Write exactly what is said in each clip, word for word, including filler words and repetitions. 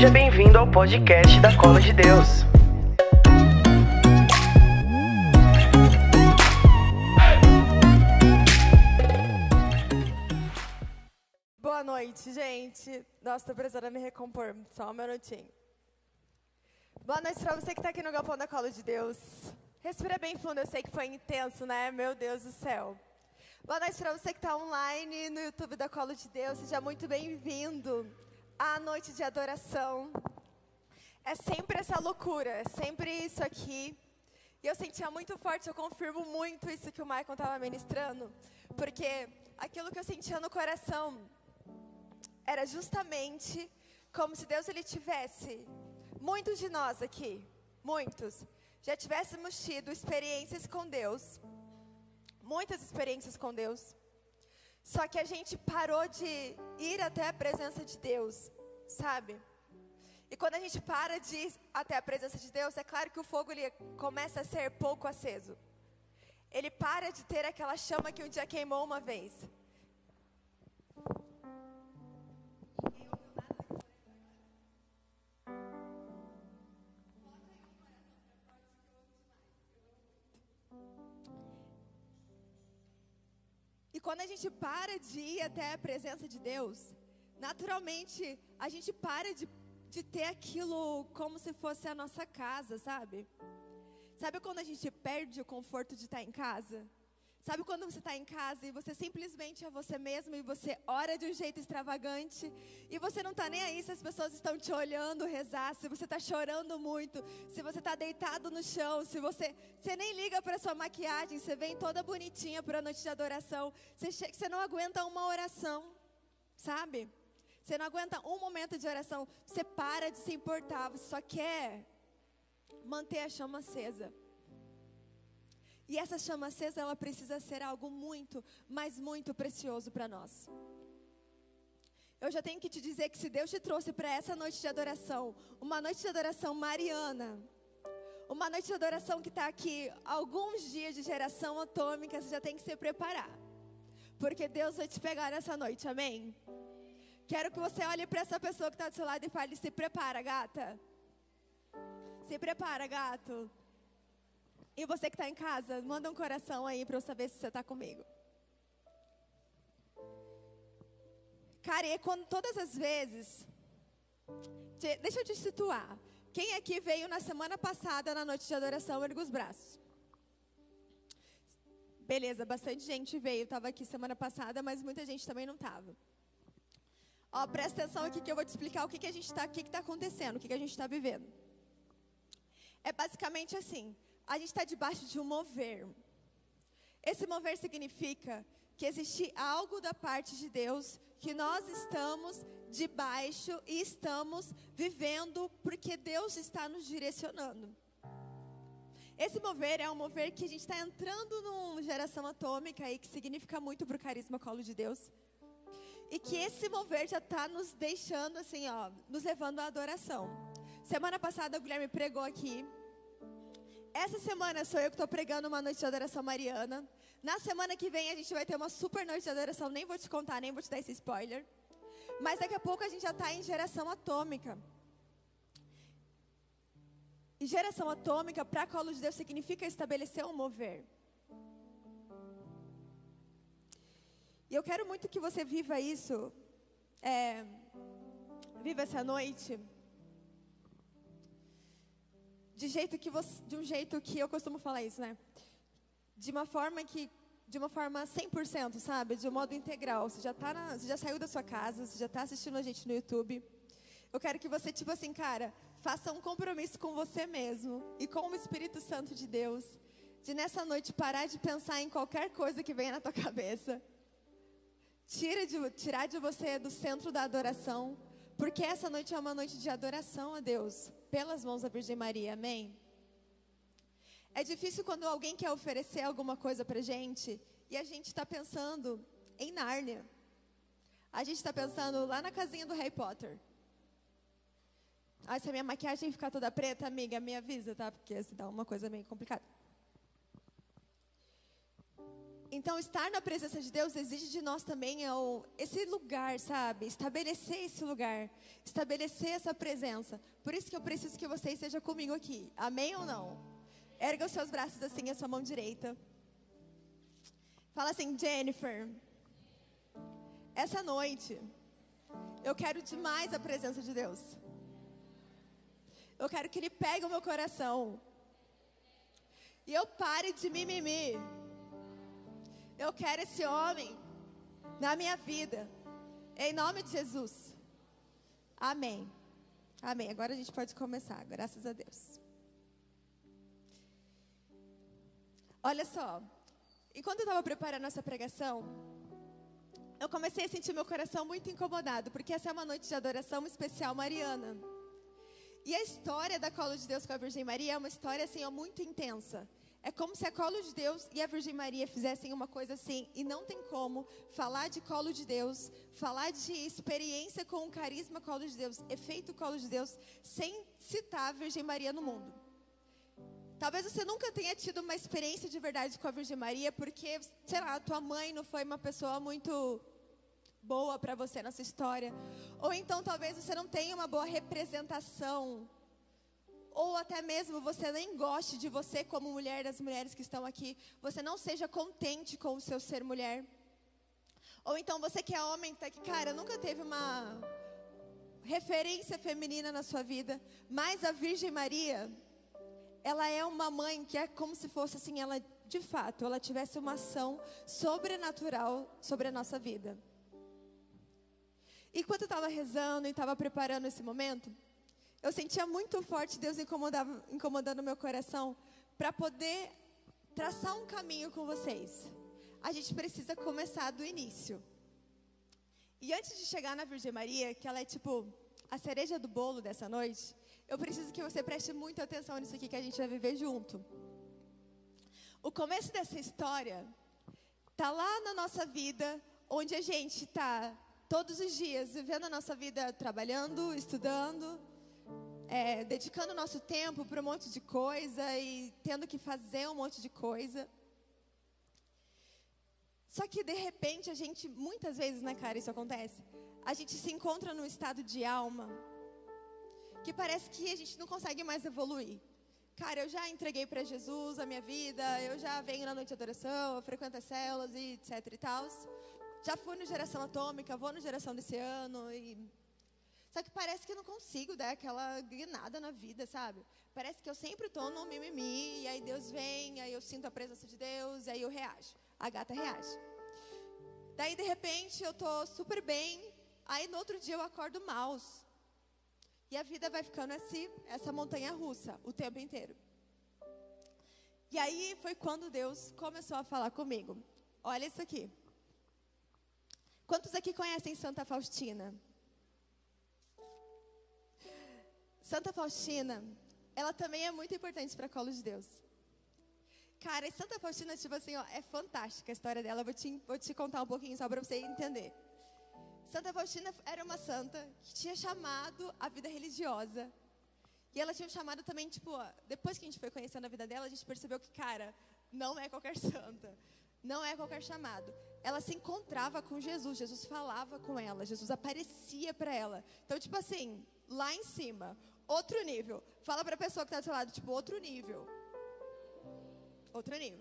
Seja bem-vindo ao podcast da Cola de Deus. Boa noite, gente. Nossa, tô precisando me recompor. Só um minutinho. Boa noite pra você que tá aqui no Galpão da Cola de Deus. Respira bem fundo, eu sei que foi intenso, né? Meu Deus do céu. Boa noite pra você que tá online no YouTube da Cola de Deus. Seja muito bem-vindo à noite de adoração. É sempre essa loucura, é sempre isso aqui. E eu sentia muito forte, eu confirmo muito isso que o Michael estava ministrando. Porque aquilo que eu sentia no coração era justamente como se Deus ele tivesse, muitos de nós aqui, muitos, já tivéssemos tido experiências com Deus, muitas experiências com Deus, só que a gente parou de ir até a presença de Deus, sabe? E quando a gente para de ir até a presença de Deus, é claro que o fogo ele começa a ser pouco aceso. Ele para de ter aquela chama que um dia queimou uma vez. E quando a gente para de ir até a presença de Deus, naturalmente a gente para de, de ter aquilo como se fosse a nossa casa, sabe? Sabe quando a gente perde o conforto de estar em casa? Sabe quando você está em casa e você simplesmente é você mesmo e você ora de um jeito extravagante e você não está nem aí se as pessoas estão te olhando rezar, se você está chorando muito, se você está deitado no chão, se você, você nem liga para a sua maquiagem, você vem toda bonitinha para a noite de adoração, você, che- você não aguenta uma oração, sabe? Você não aguenta um momento de oração, você para de se importar, você só quer manter a chama acesa. E essa chama acesa, ela precisa ser algo muito, mas muito precioso para nós. Eu já tenho que te dizer que se Deus te trouxe para essa noite de adoração, uma noite de adoração mariana, uma noite de adoração que está aqui, alguns dias de geração atômica, você já tem que se preparar. Porque Deus vai te pegar nessa noite, amém? Quero que você olhe para essa pessoa que está do seu lado e fale, se prepara, gata. Se prepara, gato. E você que está em casa, manda um coração aí para eu saber se você está comigo. Cara, e é quando todas as vezes... Te, deixa eu te situar. Quem aqui veio na semana passada, na noite de adoração, erga os braços. Beleza, bastante gente veio. Estava aqui semana passada, mas muita gente também não estava. Ó, presta atenção aqui que eu vou te explicar o que, que a gente está, o que está acontecendo, o que, que a gente está vivendo. É basicamente assim. A gente está debaixo de um mover. Esse mover significa que existe algo da parte de Deus que nós estamos debaixo e estamos vivendo porque Deus está nos direcionando. Esse mover é um mover que a gente está entrando numa geração atômica aí, que significa muito para o carisma Colo de Deus. E que esse mover já está nos deixando assim, ó, nos levando à adoração. Semana passada o Guilherme pregou aqui. Essa semana sou eu que estou pregando uma noite de adoração mariana. Na semana que vem a gente vai ter uma super noite de adoração. Nem vou te contar, nem vou te dar esse spoiler. Mas daqui a pouco a gente já está em geração atômica. E geração atômica, para Colo de Deus, significa estabelecer um mover. E eu quero muito que você viva isso. É, viva essa noite. De, jeito que você, de um jeito que eu costumo falar isso, né? De uma forma que, de uma forma cem por cento, sabe? De um modo integral. Você já, tá na, você já saiu da sua casa, você já está assistindo a gente no YouTube. Eu quero que você, tipo assim, cara, faça um compromisso com você mesmo e com o Espírito Santo de Deus. De nessa noite parar de pensar em qualquer coisa que venha na tua cabeça. Tira de, tirar de você do centro da adoração. Porque essa noite é uma noite de adoração a Deus. Pelas mãos da Virgem Maria, amém? É difícil quando alguém quer oferecer alguma coisa pra gente e a gente está pensando em Nárnia. A gente está pensando lá na casinha do Harry Potter. Ah, se a minha maquiagem ficar toda preta, amiga, me avisa, tá? Porque se dá uma coisa meio complicada. Então, estar na presença de Deus exige de nós também esse lugar, sabe? Estabelecer esse lugar, estabelecer essa presença. Por isso que eu preciso que você esteja comigo aqui. Amém ou não? Erga os seus braços assim, a sua mão direita. Fala assim: Jennifer, essa noite eu quero demais a presença de Deus. Eu quero que Ele pegue o meu coração e eu pare de mimimi. Eu quero esse homem na minha vida, em nome de Jesus. Amém. Amém. Agora a gente pode começar, graças a Deus. Olha só, enquanto eu estava preparando essa pregação, eu comecei a sentir meu coração muito incomodado, porque essa é uma noite de adoração especial mariana. E a história da Colo de Deus com a Virgem Maria é uma história assim, ó, muito intensa. É como se a Colo de Deus e a Virgem Maria fizessem uma coisa assim, e não tem como falar de Colo de Deus, falar de experiência com o carisma Colo de Deus, efeito Colo de Deus, sem citar a Virgem Maria no mundo. Talvez você nunca tenha tido uma experiência de verdade com a Virgem Maria, porque, sei lá, a tua mãe não foi uma pessoa muito boa para você nessa história. Ou então talvez você não tenha uma boa representação, ou até mesmo você nem goste de você como mulher, das mulheres que estão aqui, você não seja contente com o seu ser mulher. Ou então você que é homem, tá aqui, cara, nunca teve uma referência feminina na sua vida, mas a Virgem Maria, ela é uma mãe que é como se fosse assim, ela de fato, ela tivesse uma ação sobrenatural sobre a nossa vida. Enquanto eu estava rezando e estava preparando esse momento, eu sentia muito forte Deus incomodava, incomodando meu coração para poder traçar um caminho com vocês. A gente precisa começar do início. E antes de chegar na Virgem Maria, que ela é tipo a cereja do bolo dessa noite, eu preciso que você preste muita atenção nisso aqui que a gente vai viver junto. O começo dessa história tá lá na nossa vida, onde a gente tá todos os dias vivendo a nossa vida trabalhando, estudando, É, dedicando o nosso tempo para um monte de coisa e tendo que fazer um monte de coisa. Só que de repente a gente, muitas vezes, né, cara, isso acontece. A gente se encontra num estado de alma que parece que a gente não consegue mais evoluir. Cara, eu já entreguei para Jesus a minha vida, eu já venho na noite de adoração, eu frequento as células e etc e tal. Já fui no Geração Atômica, vou no Geração desse ano e... Só que parece que eu não consigo dar aquela guinada na vida, sabe? Parece que eu sempre estou no mimimi, e aí Deus vem, aí eu sinto a presença de Deus, e aí eu reajo. A gata reage. Daí, de repente, eu estou super bem, aí no outro dia eu acordo maus. E a vida vai ficando assim, essa montanha russa, o tempo inteiro. E aí foi quando Deus começou a falar comigo. Olha isso aqui. Quantos aqui conhecem Santa Faustina? Santa Faustina, ela também é muito importante para a Colo de Deus. Cara, e Santa Faustina, tipo assim, ó, é fantástica a história dela. Eu vou te, vou te contar um pouquinho só para você entender. Santa Faustina era uma santa que tinha chamado a vida religiosa. E ela tinha um chamado também, tipo, ó, depois que a gente foi conhecendo a vida dela, a gente percebeu que, cara, não é qualquer santa. Não é qualquer chamado. Ela se encontrava com Jesus, Jesus falava com ela, Jesus aparecia para ela. Então, tipo assim, lá em cima, outro nível. Fala para a pessoa que está do seu lado, tipo, outro nível. Outro nível.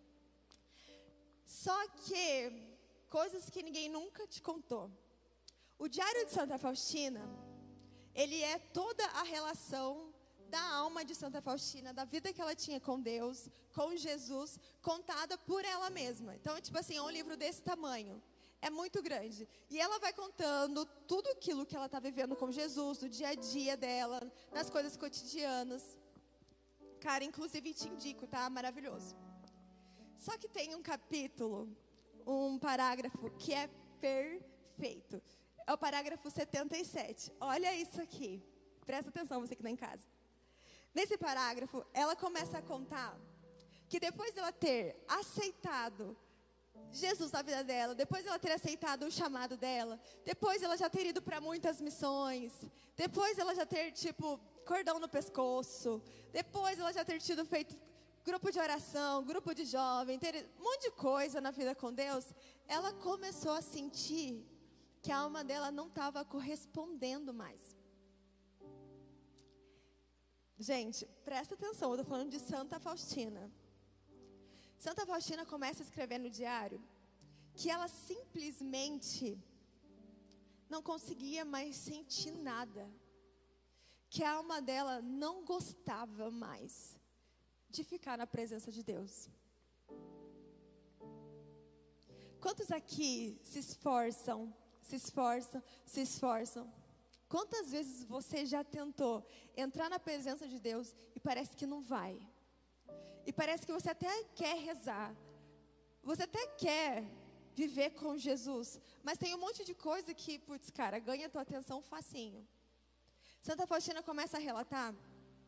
Só que, coisas que ninguém nunca te contou. O Diário de Santa Faustina, ele é toda a relação da alma de Santa Faustina, da vida que ela tinha com Deus, com Jesus, contada por ela mesma. Então, tipo assim, é um livro desse tamanho. É muito grande. E ela vai contando tudo aquilo que ela está vivendo com Jesus, no dia a dia dela, nas coisas cotidianas. Cara, inclusive te indico, tá? Maravilhoso. Só que tem um capítulo, um parágrafo que é perfeito. É o parágrafo setenta e sete. Olha isso aqui. Presta atenção, você que está em casa. Nesse parágrafo, ela começa a contar que depois dela ter aceitado Jesus na vida dela, depois ela ter aceitado o chamado dela, depois ela já ter ido para muitas missões, depois ela já ter, tipo, cordão no pescoço, depois ela já ter tido feito grupo de oração, grupo de jovem, ter um monte de coisa na vida com Deus, ela começou a sentir que a alma dela não estava correspondendo mais. Gente, presta atenção, eu estou falando de Santa Faustina. Santa Faustina começa a escrever no diário que ela simplesmente não conseguia mais sentir nada. Que a alma dela não gostava mais de ficar na presença de Deus. Quantos aqui se esforçam, se esforçam, se esforçam? Quantas vezes você já tentou entrar na presença de Deus e parece que não vai? E parece que você até quer rezar, você até quer viver com Jesus, mas tem um monte de coisa que, putz, cara, ganha tua atenção facinho. Santa Faustina começa a relatar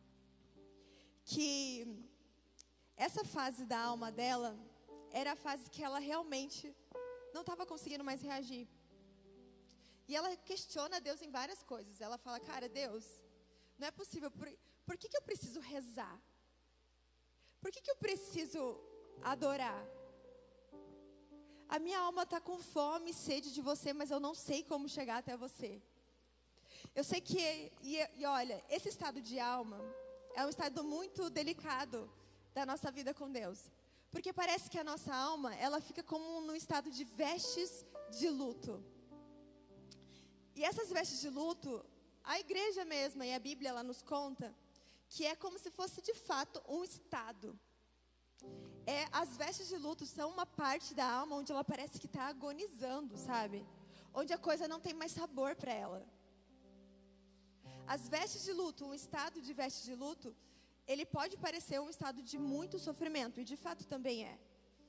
que essa fase da alma dela era a fase que ela realmente não estava conseguindo mais reagir. E ela questiona Deus em várias coisas. Ela fala, cara, Deus, não é possível, por, por que, que eu preciso rezar? Por que, que eu preciso adorar? A minha alma está com fome e sede de você, mas eu não sei como chegar até você. Eu sei que, e, e olha, esse estado de alma é um estado muito delicado da nossa vida com Deus. Porque parece que a nossa alma, ela fica como num estado de vestes de luto. E essas vestes de luto, a igreja mesma e a Bíblia, ela nos conta que é como se fosse de fato um estado. É, as vestes de luto são uma parte da alma onde ela parece que está agonizando, sabe? Onde a coisa não tem mais sabor para ela. As vestes de luto, um estado de vestes de luto, ele pode parecer um estado de muito sofrimento, e de fato também é.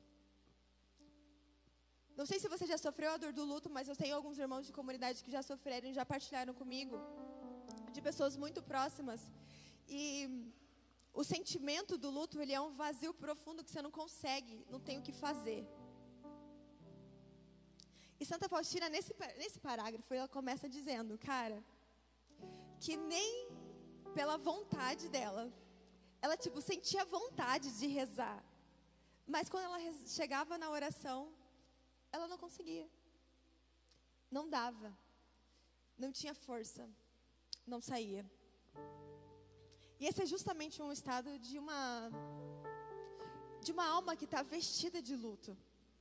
Não sei se você já sofreu a dor do luto, mas eu tenho alguns irmãos de comunidade que já sofreram e já partilharam comigo, de pessoas muito próximas. E o sentimento do luto, ele é um vazio profundo que você não consegue, não tem o que fazer. E Santa Faustina, nesse, nesse parágrafo, ela começa dizendo, cara, que nem pela vontade dela, ela tipo sentia vontade de rezar, mas quando ela chegava na oração, ela não conseguia, não dava, não tinha força, não saía. E esse é justamente um estado de uma de uma alma que está vestida de luto.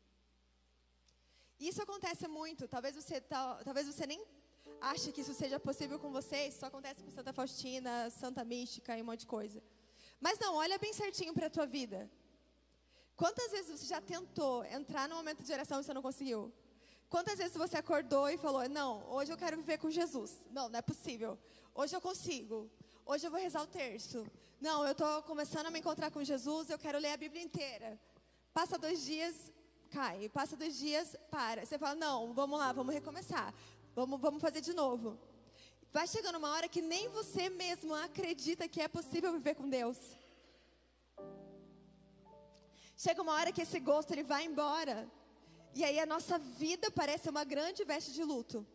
E isso acontece muito. Talvez você tá, talvez você nem ache que isso seja possível com você. Isso só acontece com Santa Faustina, Santa Mística e um monte de coisa. Mas não, olha bem certinho para a tua vida. Quantas vezes você já tentou entrar no momento de oração e você não conseguiu? Quantas vezes você acordou e falou, não, hoje eu quero viver com Jesus. Não, não é possível. Hoje eu consigo. Hoje eu vou rezar o terço. Não, eu estou começando a me encontrar com Jesus, eu quero ler a Bíblia inteira. Passa dois dias, cai. Passa dois dias, para. Você fala, não, vamos lá, vamos recomeçar. Vamos, vamos fazer de novo. Vai chegando uma hora que nem você mesmo acredita que é possível viver com Deus. Chega uma hora que esse gosto ele vai embora. E aí a nossa vida parece uma grande veste de luto.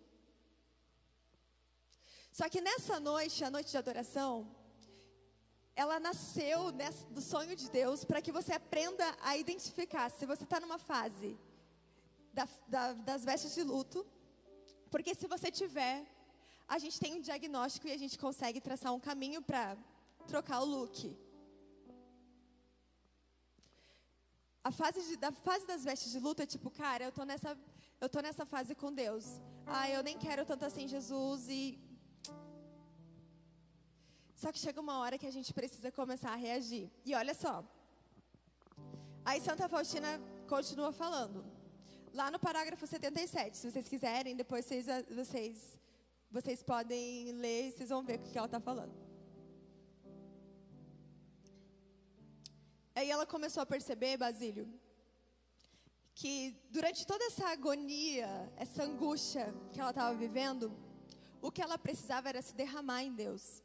Só que nessa noite, a noite de adoração, ela nasceu nessa, do sonho de Deus para que você aprenda a identificar se você está numa fase da, da, das vestes de luto. Porque se você tiver, a gente tem um diagnóstico e a gente consegue traçar um caminho para trocar o look. A fase, de, da fase das vestes de luto é tipo, cara, eu tô nessa, eu tô nessa fase com Deus. Ah, eu nem quero tanto assim Jesus e... Só que chega uma hora que a gente precisa começar a reagir. E olha só. Aí Santa Faustina continua falando. Lá no parágrafo setenta e sete, se vocês quiserem, depois vocês, vocês, vocês podem ler e vocês vão ver o que ela está falando. Aí ela começou a perceber, Basílio, que durante toda essa agonia, essa angústia que ela estava vivendo, o que ela precisava era se derramar em Deus.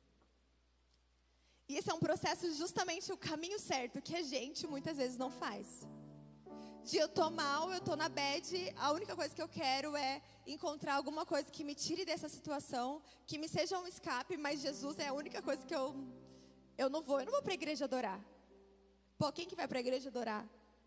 E esse é um processo justamente o caminho certo, que a gente muitas vezes não faz. De eu tô mal, eu tô na bad, a única coisa que eu quero é encontrar alguma coisa que me tire dessa situação, que me seja um escape, mas Jesus é a única coisa que eu, eu não vou, eu não vou para a igreja adorar. Pô, quem que vai para a igreja adorar?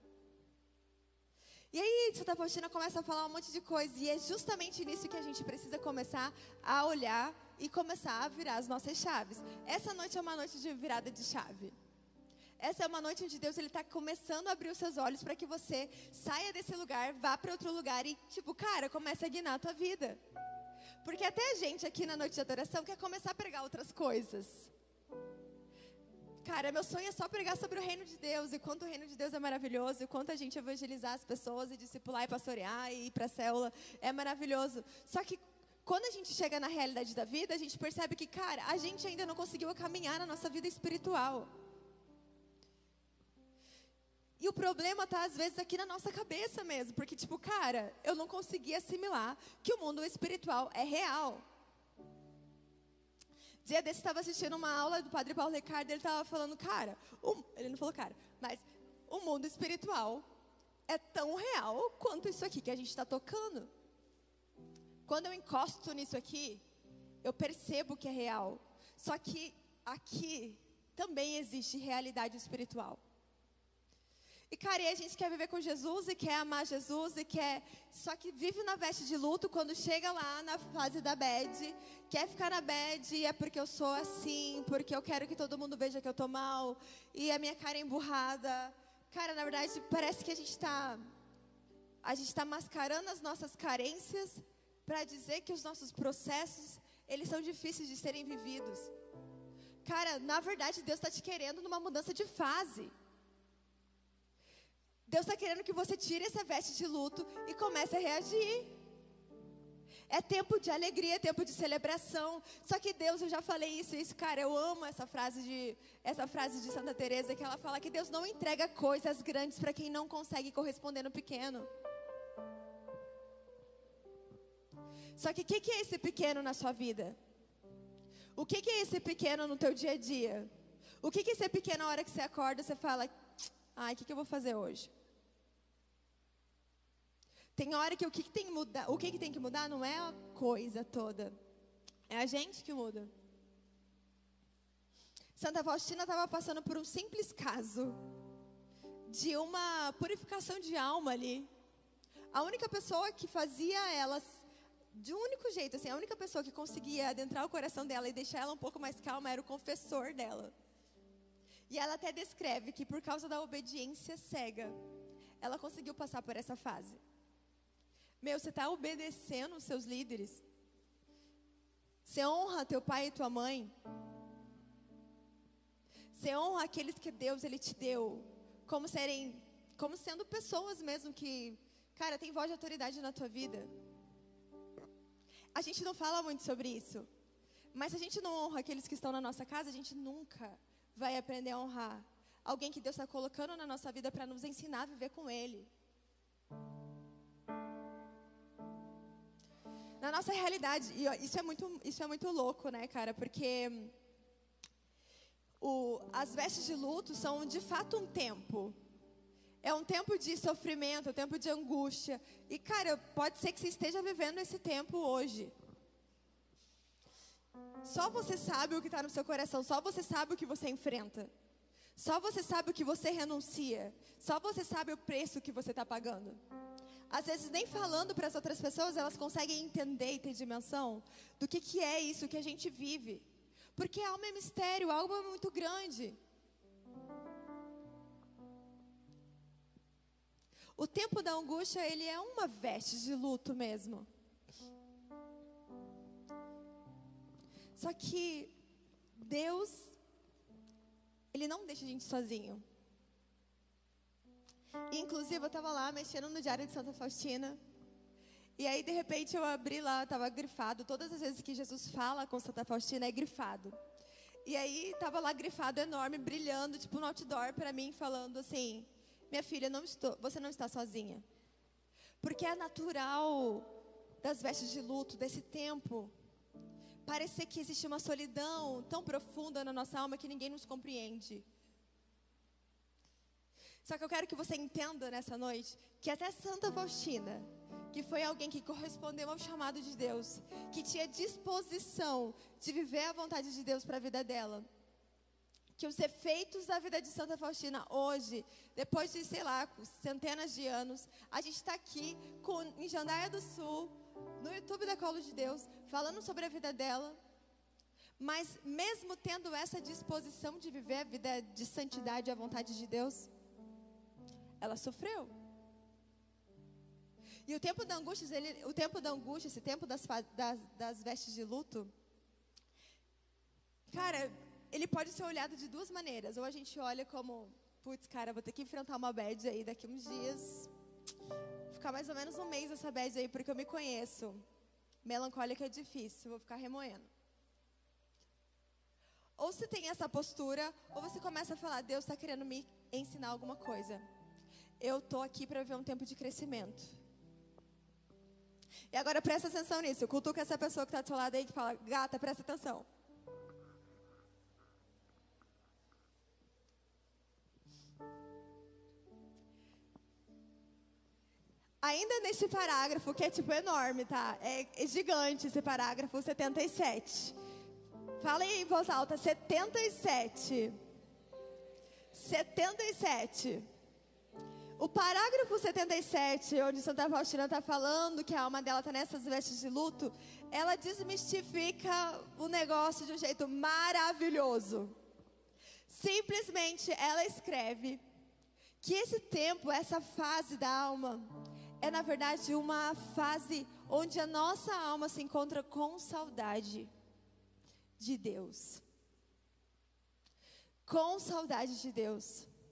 E aí, Santa Faustina começa a falar um monte de coisa. E é justamente nisso que a gente precisa começar a olhar e começar a virar as nossas chaves. Essa noite é uma noite de virada de chave. Essa é uma noite onde Deus está começando a abrir os seus olhos para que você saia desse lugar, vá para outro lugar e, tipo, cara, comece a guinar a tua vida. Porque até a gente aqui na noite de adoração quer começar a pregar outras coisas. Cara, meu sonho é só pregar sobre o reino de Deus, e quanto o reino de Deus é maravilhoso, e quanto a gente evangelizar as pessoas, e discipular, e pastorear, e ir para a célula, é maravilhoso. Só que quando a gente chega na realidade da vida, a gente percebe que, cara, a gente ainda não conseguiu caminhar na nossa vida espiritual. E o problema está, às vezes, aqui na nossa cabeça mesmo, porque, tipo, cara, eu não consegui assimilar que o mundo espiritual é real. Dia desse, estava assistindo uma aula do Padre Paulo Ricardo, ele estava falando, cara, o, ele não falou cara, mas o mundo espiritual é tão real quanto isso aqui que a gente está tocando. Quando eu encosto nisso aqui, eu percebo que é real. Só que aqui também existe realidade espiritual. E, cara, e a gente quer viver com Jesus e quer amar Jesus e quer... Só que vive na veste de luto quando chega lá na fase da bad, quer ficar na bad e é porque eu sou assim, porque eu quero que todo mundo veja que eu tô mal e a minha cara é emburrada. Cara, na verdade, parece que a gente está... A gente está mascarando as nossas carências para dizer que os nossos processos, eles são difíceis de serem vividos. Cara, na verdade, Deus está te querendo numa mudança de fase. Deus está querendo que você tire essa veste de luto e comece a reagir. É tempo de alegria, é tempo de celebração. Só que Deus, eu já falei isso, isso, cara, eu amo essa frase de, essa frase de Santa Teresa, que ela fala que Deus não entrega coisas grandes para quem não consegue corresponder no pequeno. Só que o que, que é esse pequeno na sua vida? O que, que é esse pequeno no teu dia a dia? O que, que é esse pequeno na hora que você acorda, você fala, ai, o que, que eu vou fazer hoje? Tem hora que o que, que tem que mudar, o que, que tem que mudar não é a coisa toda. É a gente que muda. Santa Faustina estava passando por um simples caso de uma purificação de alma ali. A única pessoa que fazia elas, de um único jeito, assim, a única pessoa que conseguia adentrar o coração dela e deixar ela um pouco mais calma era o confessor dela. E ela até descreve que por causa da obediência cega, ela conseguiu passar por essa fase. Meu, você está obedecendo os seus líderes? Você honra teu pai e tua mãe? Você honra aqueles que Deus ele te deu, como serem, como sendo pessoas mesmo que, cara, tem voz de autoridade na tua vida? A gente não fala muito sobre isso, mas se a gente não honra aqueles que estão na nossa casa, a gente nunca vai aprender a honrar alguém que Deus está colocando na nossa vida para nos ensinar a viver com Ele. Na nossa realidade, e isso é muito, isso é muito louco, né, cara? Porque o, as vestes de luto são de fato um tempo. É um tempo de sofrimento, um tempo de angústia. E, cara, pode ser que você esteja vivendo esse tempo hoje. Só você sabe o que está no seu coração, só você sabe o que você enfrenta. Só você sabe o que você renuncia. Só você sabe o preço que você está pagando. Às vezes, nem falando para as outras pessoas, elas conseguem entender e ter dimensão do que, que é isso que a gente vive. Porque a alma é mistério, a alma é muito grande. O tempo da angústia, ele é uma veste de luto mesmo. Só que Deus, Ele não deixa a gente sozinho. E, inclusive, eu estava lá mexendo no diário de Santa Faustina. E aí, de repente, eu abri lá, estava grifado. Todas as vezes que Jesus fala com Santa Faustina, é grifado. E aí, estava lá grifado, enorme, brilhando, tipo um outdoor para mim, falando assim, minha filha, não estou, você não está sozinha. Porque é natural das vestes de luto, desse tempo, parecer que existe uma solidão tão profunda na nossa alma que ninguém nos compreende. Só que eu quero que você entenda nessa noite que até Santa Faustina, que foi alguém que correspondeu ao chamado de Deus, que tinha disposição de viver a vontade de Deus para a vida dela, que os efeitos da vida de Santa Faustina hoje, depois de, sei lá, centenas de anos, a gente está aqui com, em Jandaia do Sul, no YouTube da Colo de Deus, falando sobre a vida dela. Mas mesmo tendo essa disposição de viver a vida de santidade e a vontade de Deus, ela sofreu. E o tempo da angústia, ele, o tempo da angústia, esse tempo das, das, das vestes de luto, cara, ele pode ser olhado de duas maneiras. Ou a gente olha como, putz, cara, vou ter que enfrentar uma bad aí daqui uns dias. Ficar mais ou menos um mês essa bad aí, porque eu me conheço. Melancólica é difícil, vou ficar remoendo. Ou se tem essa postura, ou você começa a falar, Deus está querendo me ensinar alguma coisa. Eu estou aqui para ver um tempo de crescimento. E agora presta atenção nisso. Cutuca essa pessoa que está do seu lado aí, que fala, gata, presta atenção. Ainda neste parágrafo, que é tipo enorme, tá? É, é gigante esse parágrafo setenta e sete. Fala aí em voz alta, setenta e sete. setenta e sete. O parágrafo setenta e sete, onde Santa Faustina está falando que a alma dela está nessas vestes de luto, ela desmistifica o negócio de um jeito maravilhoso. Simplesmente ela escreve que esse tempo, essa fase da alma, é na verdade uma fase onde a nossa alma se encontra com saudade de Deus. Com saudade de Deus.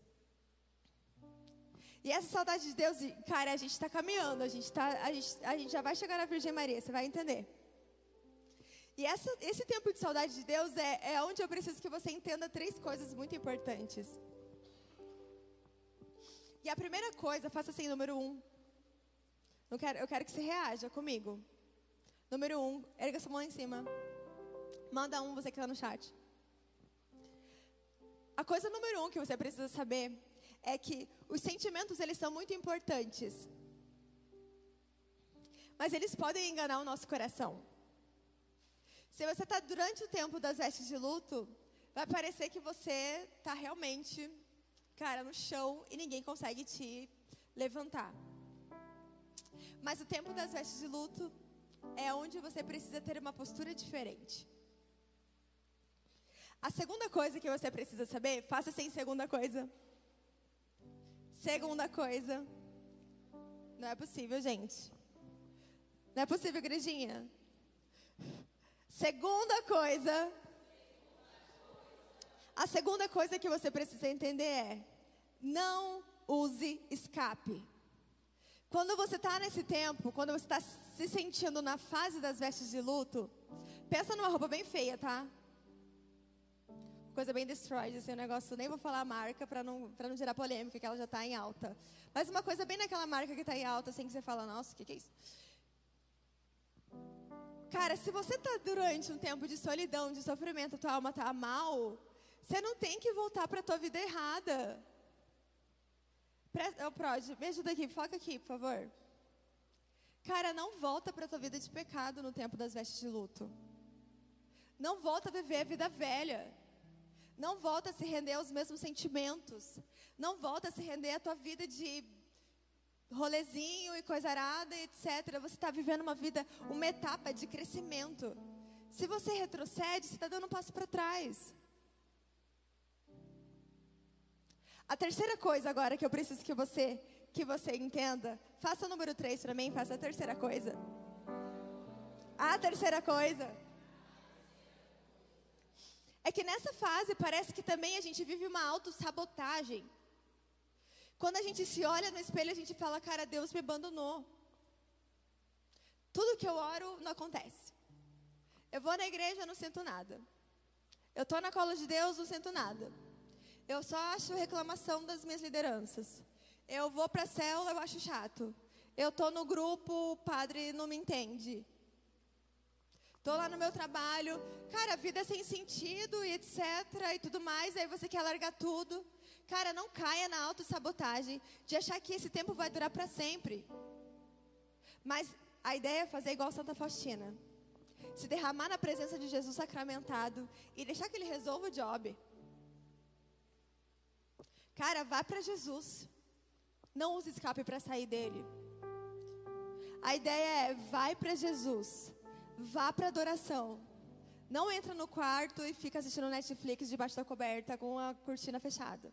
E essa saudade de Deus, cara, a gente está caminhando, a gente, tá, a, gente, a gente já vai chegar na Virgem Maria, você vai entender. E essa, esse tempo de saudade de Deus é, é onde eu preciso que você entenda três coisas muito importantes. E a primeira coisa, faça assim, número um. Eu quero, eu quero que você reaja comigo. Número um, erga sua mão lá em cima. Manda um, você que está no chat. A coisa número um que você precisa saber é que os sentimentos, eles são muito importantes. Mas eles podem enganar o nosso coração. Se você está durante o tempo das vestes de luto, vai parecer que você está realmente, cara, no chão e ninguém consegue te levantar. Mas o tempo das vestes de luto é onde você precisa ter uma postura diferente. A segunda coisa que você precisa saber, faça assim, segunda coisa. Segunda coisa. Não é possível, gente. Não é possível, igrejinha. Segunda coisa. A segunda coisa que você precisa entender é: não use escape. Quando você está nesse tempo, quando você está se sentindo na fase das vestes de luto, pensa numa roupa bem feia, tá? Coisa bem destroyed, assim, um negócio, nem vou falar a marca para não, para não gerar polêmica, que ela já está em alta. Mas uma coisa bem naquela marca que está em alta, assim, que você fala, nossa, o que, que é isso? Cara, se você está durante um tempo de solidão, de sofrimento, tua alma está mal, você não tem que voltar para a tua vida errada. Ô, Prod, me ajuda aqui, foca aqui, por favor. Cara, não volta para a tua vida de pecado no tempo das vestes de luto. Não volta a viver a vida velha. Não volta a se render aos mesmos sentimentos. Não volta a se render à tua vida de rolezinho e coisa arada, etcétera. Você está vivendo uma vida, uma etapa de crescimento. Se você retrocede, você está dando um passo para trás. A terceira coisa agora que eu preciso que você, que você entenda, faça o número três para mim, faça a terceira coisa. A terceira coisa é que nessa fase parece que também a gente vive uma autossabotagem. Quando a gente se olha no espelho, a gente fala, cara, Deus me abandonou. Tudo que eu oro não acontece. Eu vou na igreja, não sinto nada. Eu estou na cola de Deus, não sinto nada. Eu só acho reclamação das minhas lideranças. Eu vou para a célula, eu acho chato. Eu estou no grupo, o padre não me entende. Estou lá no meu trabalho. Cara, a vida é sem sentido e etcétera. E tudo mais, aí você quer largar tudo. Cara, não caia na autossabotagem de achar que esse tempo vai durar para sempre. Mas a ideia é fazer igual Santa Faustina. Se derramar na presença de Jesus sacramentado e deixar que Ele resolva o job. Cara, vá para Jesus. Não use escape para sair dele. A ideia é, vai para Jesus. Vá para adoração. Não entra no quarto e fica assistindo Netflix debaixo da coberta com a cortina fechada.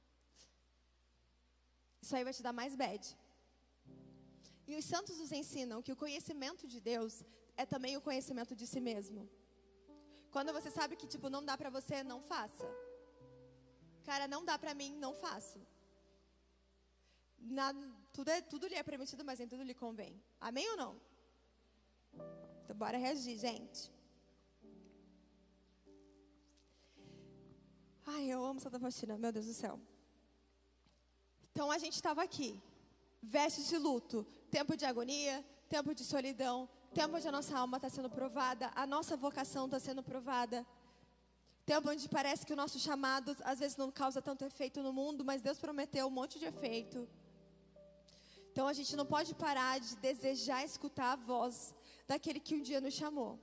Isso aí vai te dar mais bad. E os santos nos ensinam que o conhecimento de Deus é também o conhecimento de si mesmo. Quando você sabe que tipo não dá pra você, não faça. Cara, não dá pra mim, não faço. Na, tudo, é, tudo lhe é permitido, mas nem tudo lhe convém. Amém ou não? Então bora reagir, gente. Ai, eu amo Santa Faustina, meu Deus do céu. Então a gente estava aqui, vestes de luto, tempo de agonia, tempo de solidão, tempo onde a nossa alma está sendo provada, a nossa vocação está sendo provada. Tempo onde parece que o nosso chamado às vezes não causa tanto efeito no mundo, mas Deus prometeu um monte de efeito. Então a gente não pode parar de desejar escutar a voz daquele que um dia nos chamou.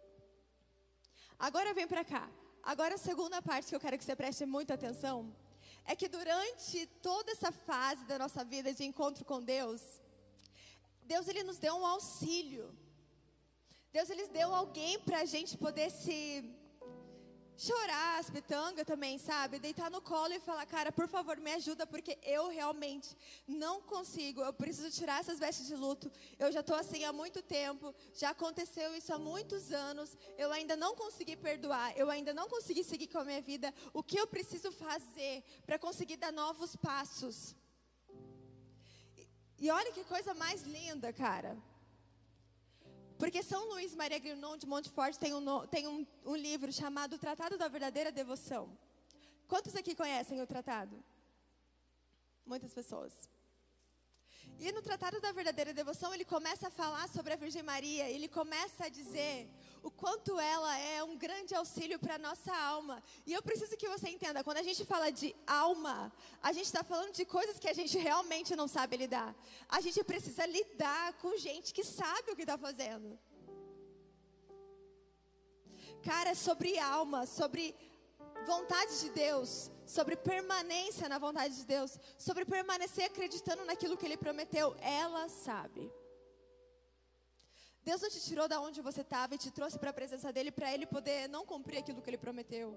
Agora vem para cá. Agora a segunda parte que eu quero que você preste muita atenção é que durante toda essa fase da nossa vida de encontro com Deus, Deus ele nos deu um auxílio. Deus ele deu alguém para a gente poder se chorar as pitangas também, sabe? Deitar no colo e falar, cara, por favor, me ajuda, porque eu realmente não consigo, eu preciso tirar essas vestes de luto, eu já estou assim há muito tempo, já aconteceu isso há muitos anos, eu ainda não consegui perdoar, eu ainda não consegui seguir com a minha vida, o que eu preciso fazer para conseguir dar novos passos? E, e olha que coisa mais linda, cara. Porque São Luís Maria Grignon de Montfort tem, um, tem um, um livro chamado Tratado da Verdadeira Devoção. Quantos aqui conhecem o tratado? Muitas pessoas. E no Tratado da Verdadeira Devoção, ele começa a falar sobre a Virgem Maria. Ele começa a dizer o quanto ela é um grande auxílio para a nossa alma. E eu preciso que você entenda, quando a gente fala de alma, a gente está falando de coisas que a gente realmente não sabe lidar. A gente precisa lidar com gente que sabe o que está fazendo. Cara, é sobre alma, sobre vontade de Deus, sobre permanência na vontade de Deus, sobre permanecer acreditando naquilo que Ele prometeu. Ela sabe. Deus não te tirou da onde você estava e te trouxe para a presença dEle para Ele poder não cumprir aquilo que Ele prometeu.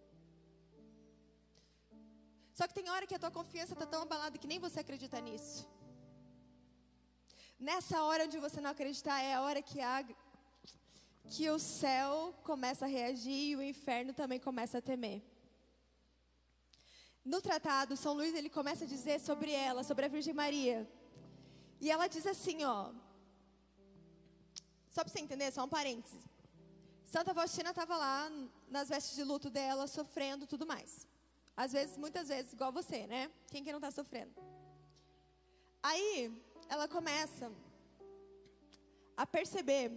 Só que tem hora que a tua confiança está tão abalada que nem você acredita nisso. Nessa hora onde você não acreditar é a hora que, a, que o céu começa a reagir e o inferno também começa a temer. No tratado, São Luís ele começa a dizer sobre ela, sobre a Virgem Maria. E ela diz assim, ó. Só para você entender, só um parêntese. Santa Faustina estava lá nas vestes de luto dela, sofrendo tudo mais. Às vezes, muitas vezes, igual você, né? Quem que não está sofrendo? Aí, ela começa a perceber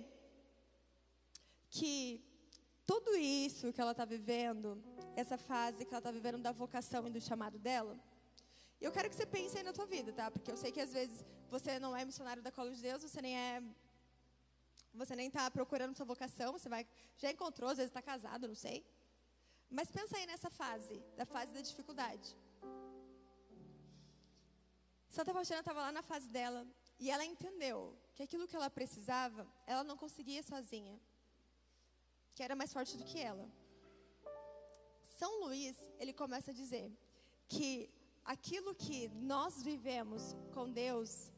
que tudo isso que ela está vivendo, essa fase que ela está vivendo da vocação e do chamado dela, eu quero que você pense aí na tua vida, tá? Porque eu sei que às vezes você não é missionário da Cola de Deus, você nem é... Você nem está procurando sua vocação, você vai, já encontrou, às vezes está casado, não sei. Mas pensa aí nessa fase, da fase da dificuldade. Santa Faustina estava lá na fase dela, e ela entendeu que aquilo que ela precisava, ela não conseguia sozinha. Que era mais forte do que ela. São Luís, ele começa a dizer que aquilo que nós vivemos com Deus...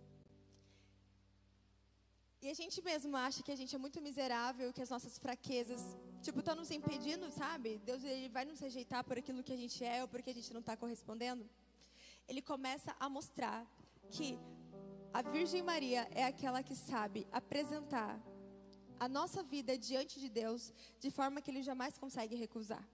E a gente mesmo acha que a gente é muito miserável, que as nossas fraquezas, tipo, estão nos impedindo, sabe? Deus ele vai nos rejeitar por aquilo que a gente é ou porque a gente não está correspondendo. Ele começa a mostrar que a Virgem Maria é aquela que sabe apresentar a nossa vida diante de Deus de forma que Ele jamais consegue recusar.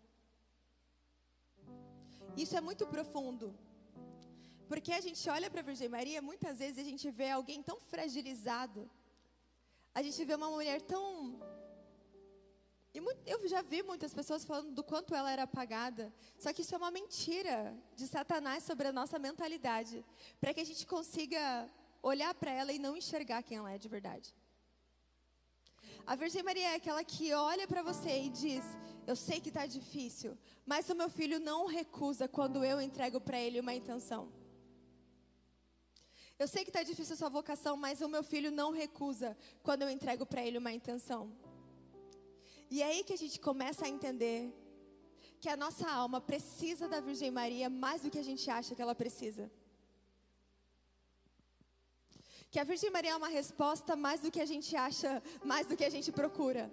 Isso é muito profundo. Porque a gente olha para a Virgem Maria, muitas vezes a gente vê alguém tão fragilizado. A gente vê uma mulher tão... E muito, eu já vi muitas pessoas falando do quanto ela era apagada. Só que isso é uma mentira de Satanás sobre a nossa mentalidade. Para que a gente consiga olhar para ela e não enxergar quem ela é de verdade. A Virgem Maria é aquela que olha para você e diz: eu sei que está difícil, mas o meu filho não recusa quando eu entrego para ele uma intenção. Eu sei que está difícil a sua vocação, mas o meu filho não recusa quando eu entrego para ele uma intenção. E é aí que a gente começa a entender que a nossa alma precisa da Virgem Maria mais do que a gente acha que ela precisa. Que a Virgem Maria é uma resposta mais do que a gente acha, mais do que a gente procura.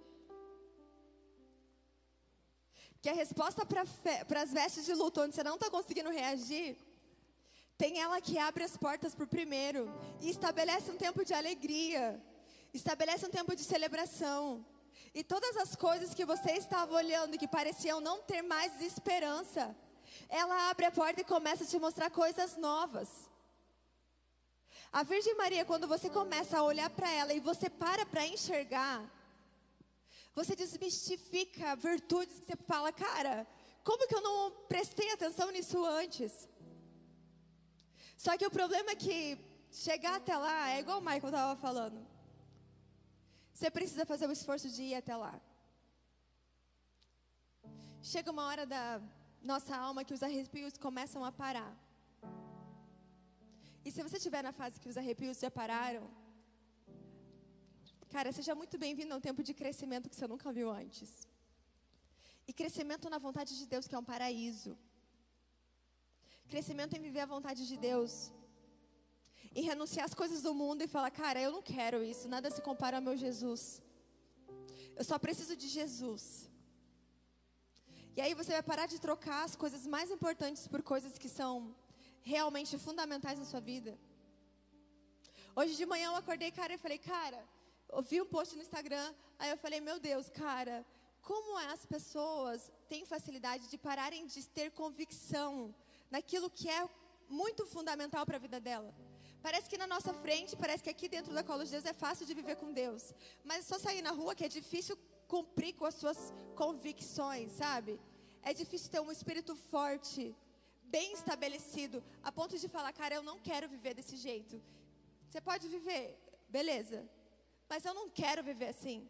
Que a resposta para as vestes de luto, onde você não está conseguindo reagir, tem ela que abre as portas por primeiro e estabelece um tempo de alegria, estabelece um tempo de celebração. E todas as coisas que você estava olhando que pareciam não ter mais esperança, ela abre a porta e começa a te mostrar coisas novas. A Virgem Maria, quando você começa a olhar para ela e você para para enxergar, você desmistifica virtudes que você fala: cara, como que eu não prestei atenção nisso antes? Só que o problema é que chegar até lá é igual o Michael estava falando. Você precisa fazer o esforço de ir até lá. Chega uma hora da nossa alma que os arrepios começam a parar. E se você estiver na fase que os arrepios já pararam, cara, seja muito bem-vindo a um tempo de crescimento que você nunca viu antes. E crescimento na vontade de Deus, que é um paraíso. Crescimento em viver a vontade de Deus. Em renunciar às coisas do mundo e falar: cara, eu não quero isso, nada se compara ao meu Jesus. Eu só preciso de Jesus. E aí você vai parar de trocar as coisas mais importantes por coisas que são realmente fundamentais na sua vida. Hoje de manhã eu acordei, cara, e falei: cara, eu vi um post no Instagram, aí eu falei: meu Deus, cara, como as pessoas têm facilidade de pararem de ter convicção naquilo que é muito fundamental para a vida dela. Parece que na nossa frente, parece que aqui dentro da Cola de Deus é fácil de viver com Deus, mas é só sair na rua que é difícil cumprir com as suas convicções, sabe? É difícil ter um espírito forte, bem estabelecido, a ponto de falar: cara, eu não quero viver desse jeito. Você pode viver, beleza, mas eu não quero viver assim.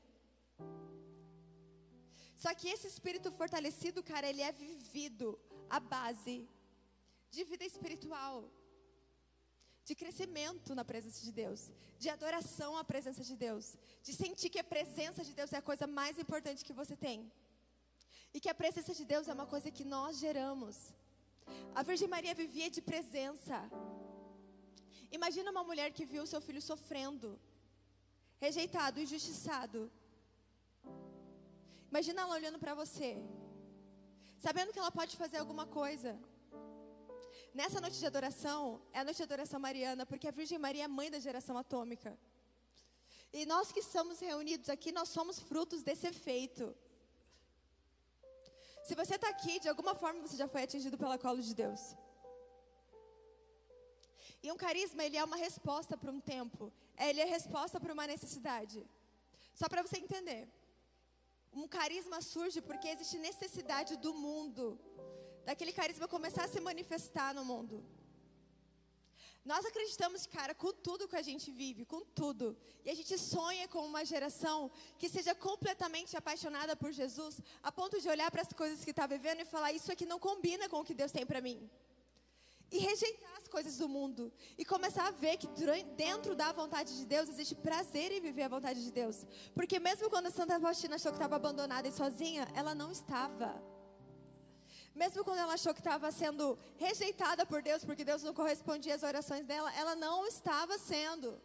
Só que esse espírito fortalecido, cara, ele é vivido à base de vida espiritual, de crescimento na presença de Deus, de adoração à presença de Deus, de sentir que a presença de Deus é a coisa mais importante que você tem. E que a presença de Deus é uma coisa que nós geramos. A Virgem Maria vivia de presença. Imagina uma mulher que viu seu filho sofrendo, rejeitado, injustiçado. Imagina ela olhando para você, sabendo que ela pode fazer alguma coisa. Nessa noite de adoração, é a noite de adoração mariana, porque a Virgem Maria é mãe da geração atômica. E nós que estamos reunidos aqui, nós somos frutos desse efeito. Se você está aqui, de alguma forma você já foi atingido pela cola de Deus. E um carisma, ele é uma resposta para um tempo. Ele é resposta para uma necessidade. Só para você entender. Um carisma surge porque existe necessidade do mundo, daquele carisma começar a se manifestar no mundo. Nós acreditamos, cara, com tudo que a gente vive, com tudo. E a gente sonha com uma geração que seja completamente apaixonada por Jesus, a ponto de olhar para as coisas que está vivendo e falar: isso aqui não combina com o que Deus tem para mim. E rejeitar as coisas do mundo. E começar a ver que dentro da vontade de Deus existe prazer em viver a vontade de Deus. Porque mesmo quando a Santa Faustina achou que estava abandonada e sozinha, ela não estava. Mesmo quando ela achou que estava sendo rejeitada por Deus, porque Deus não correspondia às orações dela, ela não estava sendo.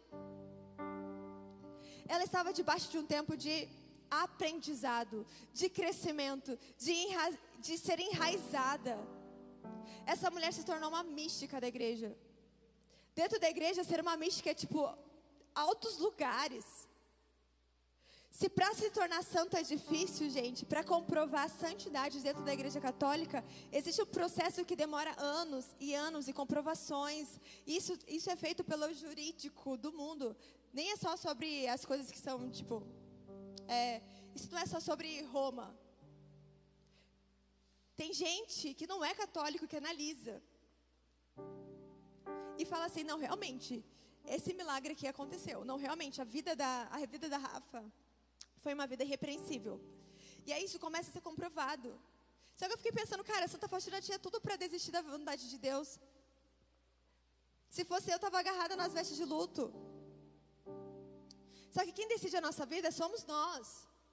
Ela estava debaixo de um tempo de aprendizado, de crescimento, de, enra... de ser enraizada. Essa mulher se tornou uma mística da igreja. Dentro da igreja, ser uma mística é tipo altos lugares. Se para se tornar santo é difícil, gente, para comprovar a santidade dentro da igreja católica, existe um processo que demora anos e anos e comprovações. Isso, isso é feito pelo jurídico do mundo. Nem é só sobre as coisas que são, tipo... É, isso não é só sobre Roma. Tem gente que não é católico que analisa. E fala assim: não, realmente, esse milagre aqui aconteceu. Não, realmente, a vida da, a vida da Rafa... foi uma vida irrepreensível. E aí isso começa a ser comprovado. Só que eu fiquei pensando, cara, Santa Faustina tinha tudo para desistir da vontade de Deus. Se fosse eu, estava agarrada nas vestes de luto. Só que quem decide a nossa vida somos nós.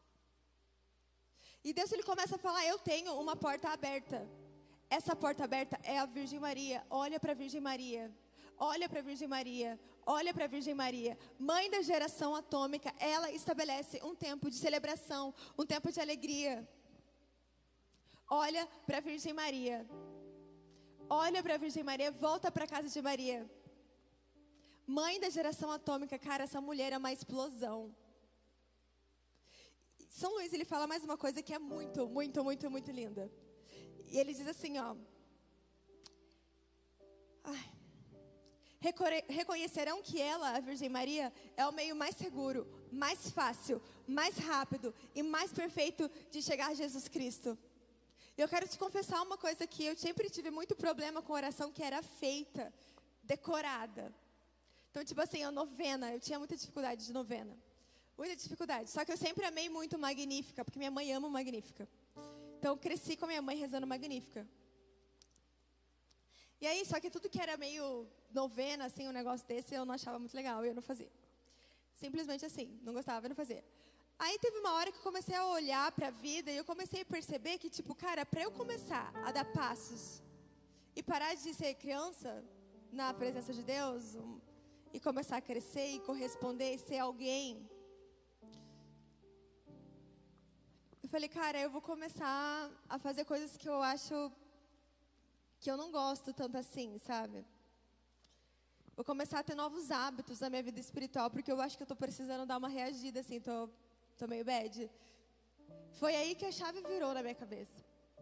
E Deus, ele começa a falar, eu tenho uma porta aberta. Essa porta aberta é a Virgem Maria. Olha para a Virgem Maria. Olha para a Virgem Maria. Olha para a Virgem Maria. Mãe da geração atômica. Ela estabelece um tempo de celebração, um tempo de alegria. Olha para a Virgem Maria. Olha para a Virgem Maria. Volta para a casa de Maria. Mãe da geração atômica. Cara, essa mulher é uma explosão. São Luís, ele fala mais uma coisa que é muito, muito, muito, muito linda. E ele diz assim, ó. Ai, reconhecerão que ela, a Virgem Maria, é o meio mais seguro, mais fácil, mais rápido e mais perfeito de chegar a Jesus Cristo. Eu quero te confessar uma coisa que eu sempre tive muito problema com oração que era feita, decorada. Então, tipo assim, a novena, eu tinha muita dificuldade de novena. Muita dificuldade. Só que eu sempre amei muito Magnífica, porque minha mãe ama Magnífica. Então, eu cresci com a minha mãe rezando Magnífica. E aí, só que tudo que era meio novena, assim, um negócio desse, eu não achava muito legal, e eu não fazia. Simplesmente assim, não gostava, eu não fazia. Aí teve uma hora que eu comecei a olhar para a vida, e eu comecei a perceber que, tipo, cara, para eu começar a dar passos, e parar de ser criança, na presença de Deus, um, e começar a crescer, e corresponder, e ser alguém. Eu falei, cara, eu vou começar a fazer coisas que eu acho que eu não gosto tanto assim, sabe? Vou começar a ter novos hábitos na minha vida espiritual, porque eu acho que eu estou precisando dar uma reagida, assim, tô, tô meio bad. Foi aí que a chave virou na minha cabeça.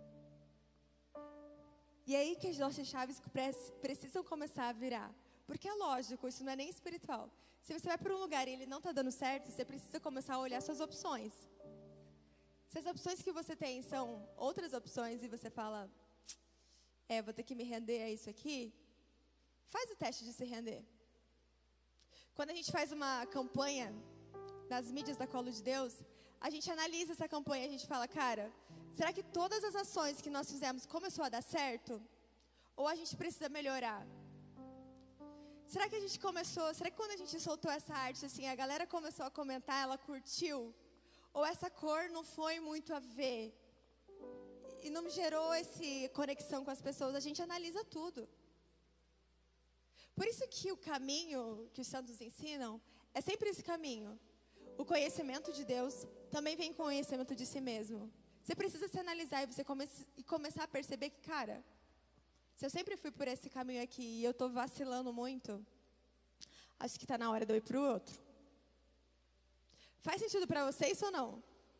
E aí que as nossas chaves precisam começar a virar. Porque é lógico, isso não é nem espiritual. Se você vai para um lugar e ele não está dando certo, você precisa começar a olhar suas opções. Se as opções que você tem são outras opções e você fala, é, vou ter que me render a isso aqui, faz o teste de se render. Quando a gente faz uma campanha nas mídias da Colo de Deus, a gente analisa essa campanha e a gente fala, cara, será que todas as ações que nós fizemos começou a dar certo? Ou a gente precisa melhorar? Será que a gente começou, será que quando a gente soltou essa arte, assim, a galera começou a comentar, ela curtiu? Ou essa cor não foi muito a ver? E não gerou essa conexão com as pessoas? A gente analisa tudo. Por isso que o caminho que os santos ensinam é sempre esse caminho. O conhecimento de Deus também vem com o conhecimento de si mesmo. Você precisa se analisar e você come e começar a perceber que, cara, se eu sempre fui por esse caminho aqui e eu estou vacilando muito, acho que está na hora de eu ir para o outro. Faz sentido para vocês ou não?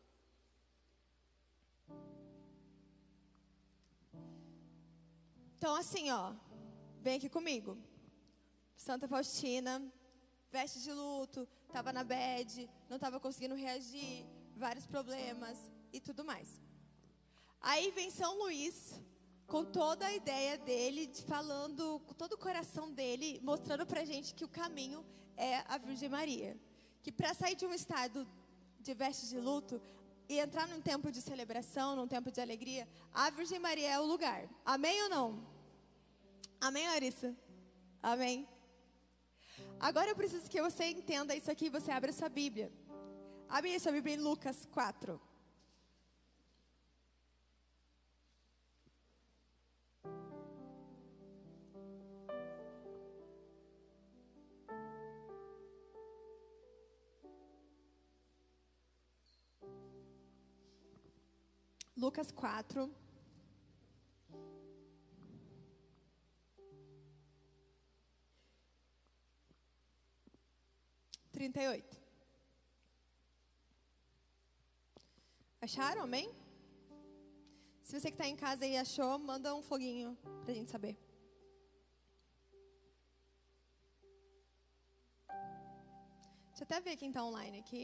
Então, assim, ó, vem aqui comigo. Santa Faustina, veste de luto, estava na bad, não estava conseguindo reagir, vários problemas e tudo mais. Aí vem São Luís, com toda a ideia dele, falando, com todo o coração dele, mostrando pra gente que o caminho é a Virgem Maria. Que para sair de um estado de vestes de luto e entrar num tempo de celebração, num tempo de alegria, a Virgem Maria é o lugar. Amém ou não? Amém, Larissa? Amém? Agora eu preciso que você entenda isso aqui e você abra sua Bíblia. Abre sua Bíblia em Lucas quatro. Lucas quatro. trinta e oito. Acharam, amém? Se você que está em casa e achou, manda um foguinho para a gente saber. Deixa eu até ver quem está online aqui.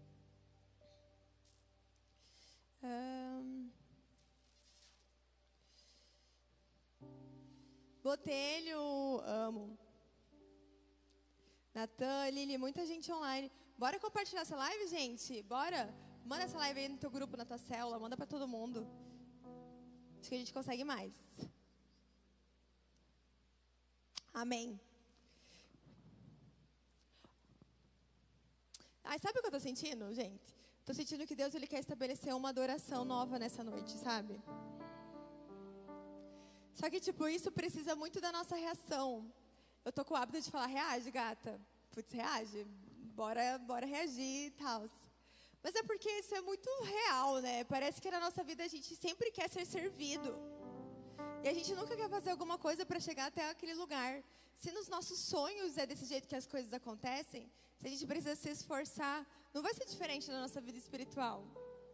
Um... Botelho, amo. Natan, Lili, muita gente online. Bora compartilhar essa live, gente? Bora? Manda essa live aí no teu grupo, na tua célula, manda pra todo mundo. Acho que a gente consegue mais. Amém. Ai, sabe o que eu tô sentindo, gente? Tô sentindo que Deus, Ele quer estabelecer uma adoração nova nessa noite, sabe? Só que, tipo, isso precisa muito da nossa reação. Eu tô com o hábito de falar, reage, gata. Putz, reage. Bora, bora reagir e tal. Mas é porque isso é muito real, né? Parece que na nossa vida a gente sempre quer ser servido. E a gente nunca quer fazer alguma coisa para chegar até aquele lugar. Se nos nossos sonhos é desse jeito que as coisas acontecem, se a gente precisa se esforçar, não vai ser diferente na nossa vida espiritual.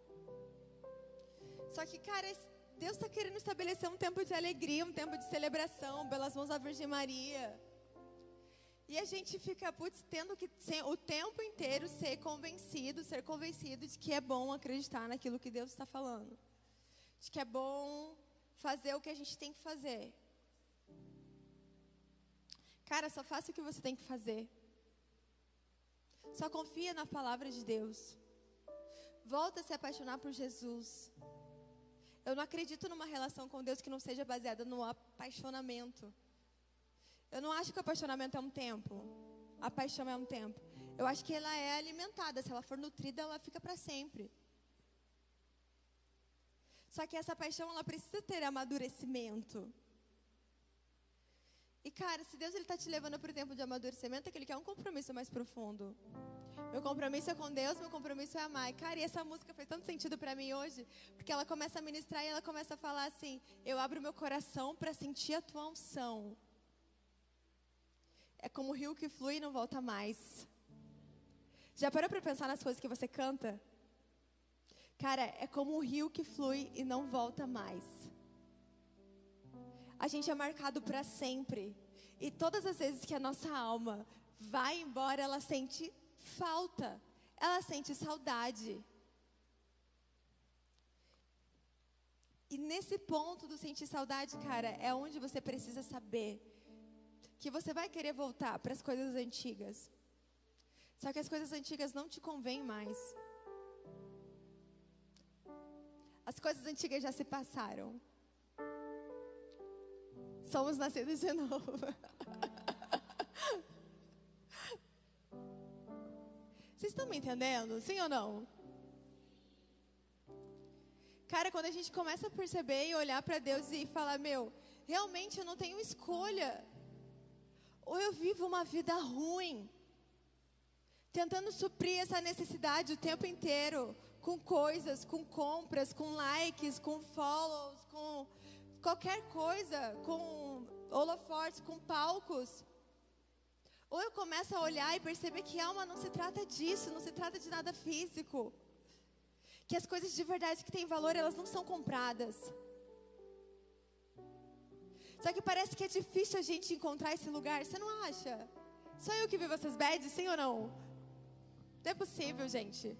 Só que, cara, Deus está querendo estabelecer um tempo de alegria, um tempo de celebração pelas mãos da Virgem Maria. E a gente fica, putz, tendo que o tempo inteiro ser convencido, ser convencido de que é bom acreditar naquilo que Deus está falando. De que é bom fazer o que a gente tem que fazer. Cara, só faça o que você tem que fazer. Só confia na palavra de Deus. Volta a se apaixonar por Jesus. Eu não acredito numa relação com Deus que não seja baseada no apaixonamento. Eu não acho que o apaixonamento é um tempo. A paixão é um tempo. Eu acho que ela é alimentada. Se ela for nutrida, ela fica para sempre. Só que essa paixão, ela precisa ter amadurecimento. E, cara, se Deus está te levando para o tempo de amadurecimento, é que Ele quer um compromisso mais profundo. Meu compromisso é com Deus, meu compromisso é amar. E, cara, e essa música fez tanto sentido para mim hoje, porque ela começa a ministrar e ela começa a falar assim, eu abro meu coração para sentir a tua unção. É como o rio que flui e não volta mais. Já parou para pensar nas coisas que você canta? Cara, é como um rio que flui e não volta mais. A gente é marcado para sempre. E todas as vezes que a nossa alma vai embora, ela sente falta. Ela sente saudade. E nesse ponto do sentir saudade, cara, é onde você precisa saber que você vai querer voltar para as coisas antigas. Só que as coisas antigas não te convêm mais. As coisas antigas já se passaram. Somos nascidos de novo. Vocês estão me entendendo? Sim ou não? Cara, quando a gente começa a perceber e olhar para Deus e falar, meu, realmente eu não tenho escolha. Ou eu vivo uma vida ruim, tentando suprir essa necessidade o tempo inteiro, com coisas, com compras, com likes, com follows, com qualquer coisa, com holofotes, com palcos. Ou eu começo a olhar e perceber que alma não se trata disso, não se trata de nada físico. Que as coisas de verdade que têm valor, elas não são compradas. Só que parece que é difícil a gente encontrar esse lugar, você não acha? Só eu que vivo essas bads, sim ou não? Não é possível, gente.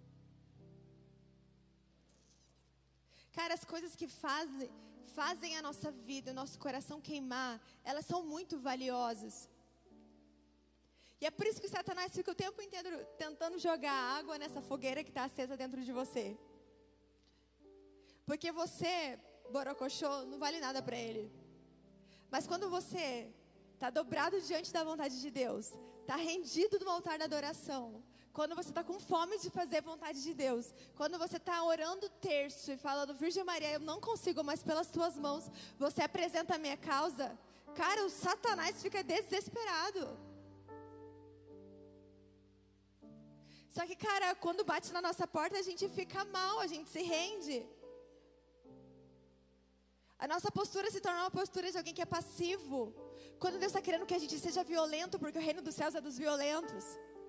Cara, as coisas que fazem, fazem a nossa vida, o nosso coração queimar, elas são muito valiosas. E é por isso que Satanás fica o tempo inteiro tentando jogar água nessa fogueira que está acesa dentro de você. Porque você, borocochô, não vale nada para ele. Mas quando você está dobrado diante da vontade de Deus, está rendido no altar da adoração, quando você está com fome de fazer a vontade de Deus, quando você está orando o terço e falando, Virgem Maria, eu não consigo, mas pelas tuas mãos, você apresenta a minha causa, cara, o Satanás fica desesperado. Só que, cara, quando bate na nossa porta, a gente fica mal, a gente se rende. A nossa postura se torna uma postura de alguém que é passivo. Quando Deus está querendo que a gente seja violento, porque o reino dos céus é dos violentos.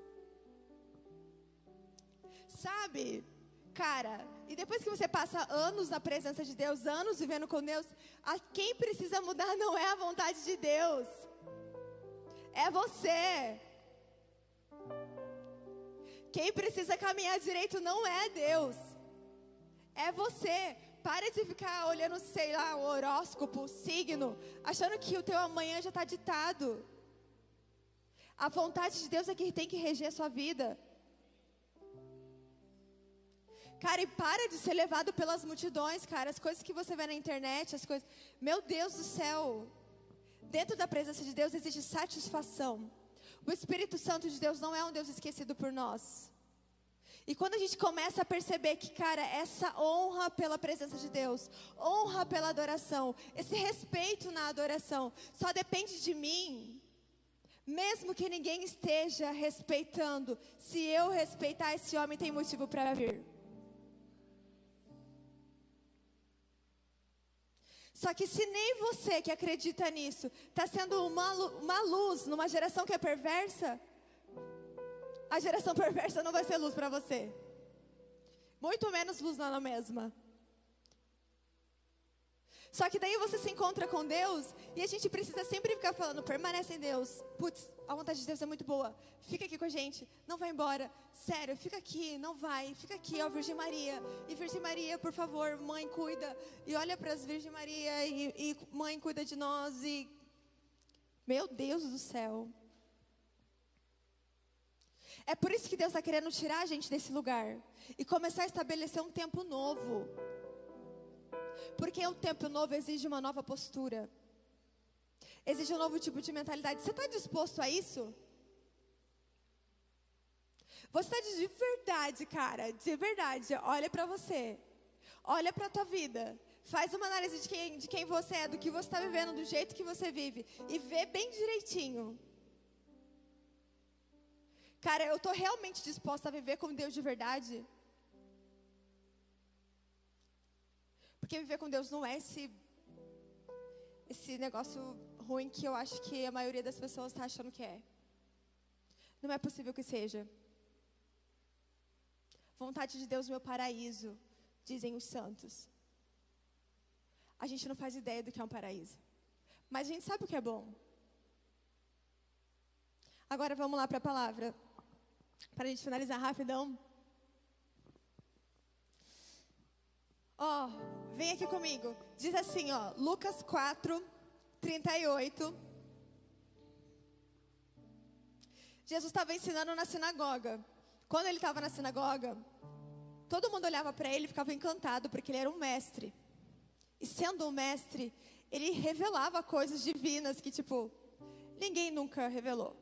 Sabe? Cara, e depois que você passa anos na presença de Deus, anos vivendo com Deus, a quem precisa mudar não é a vontade de Deus. É você. Quem precisa caminhar direito não é Deus. É você. Para de ficar olhando, sei lá, o horóscopo, o signo, achando que o teu amanhã já está ditado. A vontade de Deus é que tem que reger a sua vida. Cara, e para de ser levado pelas multidões, cara. As coisas que você vê na internet, as coisas... Meu Deus do céu. Dentro da presença de Deus existe satisfação. O Espírito Santo de Deus não é um Deus esquecido por nós. E quando a gente começa a perceber que, cara, essa honra pela presença de Deus, honra pela adoração, esse respeito na adoração, só depende de mim, mesmo que ninguém esteja respeitando, se eu respeitar esse homem, tem motivo para vir. Só que se nem você que acredita nisso está sendo uma, uma luz numa geração que é perversa, a geração perversa não vai ser luz para você. Muito menos luz na mesma. Só que daí você se encontra com Deus e a gente precisa sempre ficar falando, permanece em Deus. Putz, a vontade de Deus é muito boa. Fica aqui com a gente, não vai embora. Sério, fica aqui, não vai. Fica aqui, ó, Virgem Maria. E Virgem Maria, por favor, mãe, cuida. E olha para as Virgem Maria e, e mãe, cuida de nós. E meu Deus do céu. É por isso que Deus está querendo tirar a gente desse lugar e começar a estabelecer um tempo novo. Porque o tempo novo exige uma nova postura. Exige um novo tipo de mentalidade. Você está disposto a isso? Você está de verdade, cara, de verdade. Olha para você. Olha para a tua vida. Faz uma análise de quem, de quem você é, do que você está vivendo, do jeito que você vive. E vê bem direitinho. Cara, eu estou realmente disposta a viver com Deus de verdade? Porque viver com Deus não é esse, esse negócio ruim que eu acho que a maioria das pessoas está achando que é. Não é possível que seja. Vontade de Deus, meu paraíso, dizem os santos. A gente não faz ideia do que é um paraíso. Mas a gente sabe o que é bom. Agora vamos lá para a palavra. Para a gente finalizar rapidão. Ó, oh, vem aqui comigo. Diz assim, ó, Lucas quatro, trinta e oito. Jesus estava ensinando na sinagoga. Quando ele estava na sinagoga, todo mundo olhava para ele e ficava encantado, porque ele era um mestre. E sendo um mestre, ele revelava coisas divinas que, tipo, ninguém nunca revelou.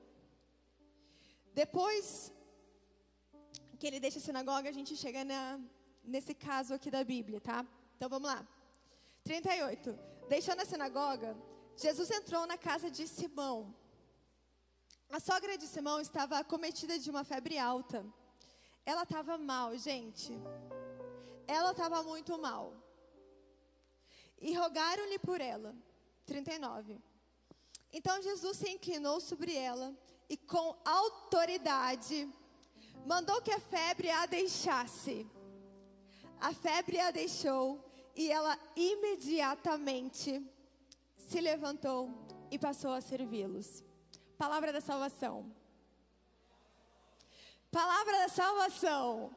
Depois que ele deixa a sinagoga, a gente chega na... nesse caso aqui da Bíblia, tá? Então vamos lá. trinta e oito. Deixando a sinagoga, Jesus entrou na casa de Simão. A sogra de Simão estava acometida de uma febre alta. Ela estava mal, gente. Ela estava muito mal. E rogaram-lhe por ela. trinta e nove. Então Jesus se inclinou sobre ela e com autoridade mandou que a febre a deixasse. A febre a deixou e ela imediatamente se levantou e passou a servi-los. Palavra da salvação. Palavra da salvação.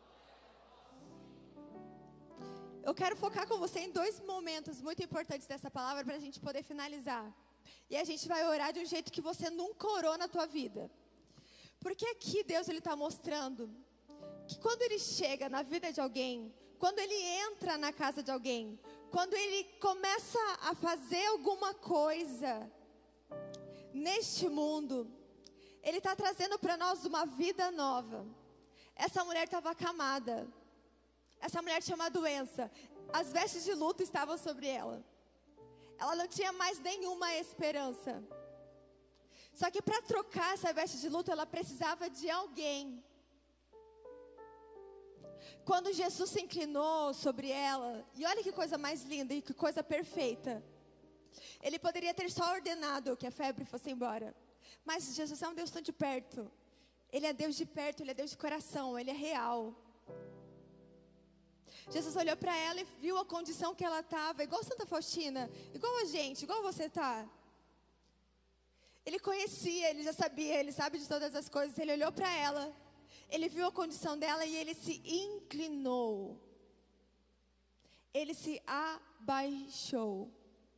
Eu quero focar com você em dois momentos muito importantes dessa palavra para a gente poder finalizar. E a gente vai orar de um jeito que você nunca orou na tua vida. Porque aqui Deus ele está mostrando que quando ele chega na vida de alguém, quando ele entra na casa de alguém, quando ele começa a fazer alguma coisa neste mundo, ele está trazendo para nós uma vida nova. Essa mulher estava acamada. Essa mulher tinha uma doença. As vestes de luto estavam sobre ela. Ela não tinha mais nenhuma esperança. Só que para trocar essa veste de luto, ela precisava de alguém. Quando Jesus se inclinou sobre ela, e olha que coisa mais linda e que coisa perfeita. Ele poderia ter só ordenado que a febre fosse embora. Mas Jesus é um Deus tão de perto. Ele é Deus de perto, Ele é Deus de coração, Ele é real. Jesus olhou para ela e viu a condição que ela estava, igual Santa Faustina, igual a gente, igual você está. Ele conhecia, ele já sabia, ele sabe de todas as coisas. Ele olhou para ela, ele viu a condição dela e ele se inclinou. Ele se abaixou.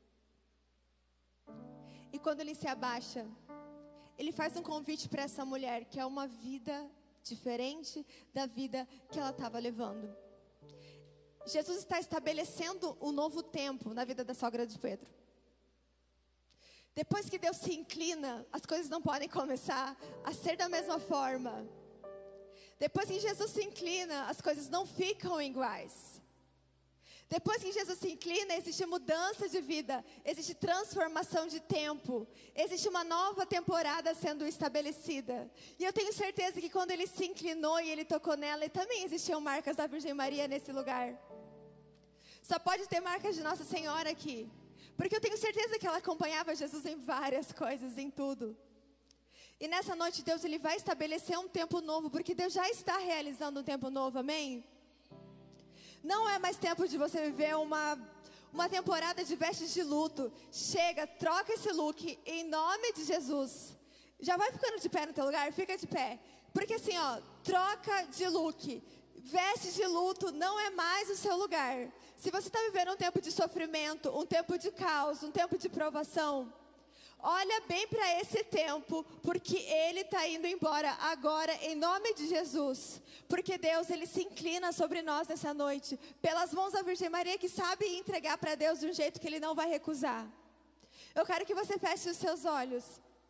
E quando ele se abaixa, ele faz um convite para essa mulher, que é uma vida diferente da vida que ela estava levando. Jesus está estabelecendo um novo tempo na vida da sogra de Pedro. Depois que Deus se inclina, as coisas não podem começar a ser da mesma forma. Depois que Jesus se inclina, as coisas não ficam iguais. Depois que Jesus se inclina, existe mudança de vida, existe transformação de tempo, existe uma nova temporada sendo estabelecida. E eu tenho certeza que quando ele se inclinou e ele tocou nela, e também existiam marcas da Virgem Maria nesse lugar. Só pode ter marcas de Nossa Senhora aqui, porque eu tenho certeza que ela acompanhava Jesus em várias coisas, em tudo. E nessa noite Deus ele vai estabelecer um tempo novo, porque Deus já está realizando um tempo novo, amém? Não é mais tempo de você viver uma, uma temporada de vestes de luto. Chega, troca esse look em nome de Jesus. Já vai ficando de pé no teu lugar? Fica de pé. Porque assim, ó, troca de look. Vestes de luto não é mais o seu lugar. Se você está vivendo um tempo de sofrimento, um tempo de caos, um tempo de provação, olha bem para esse tempo, porque ele está indo embora agora, em nome de Jesus. Porque Deus, ele se inclina sobre nós nessa noite, pelas mãos da Virgem Maria, que sabe entregar para Deus de um jeito que ele não vai recusar. Eu quero que você feche os seus olhos.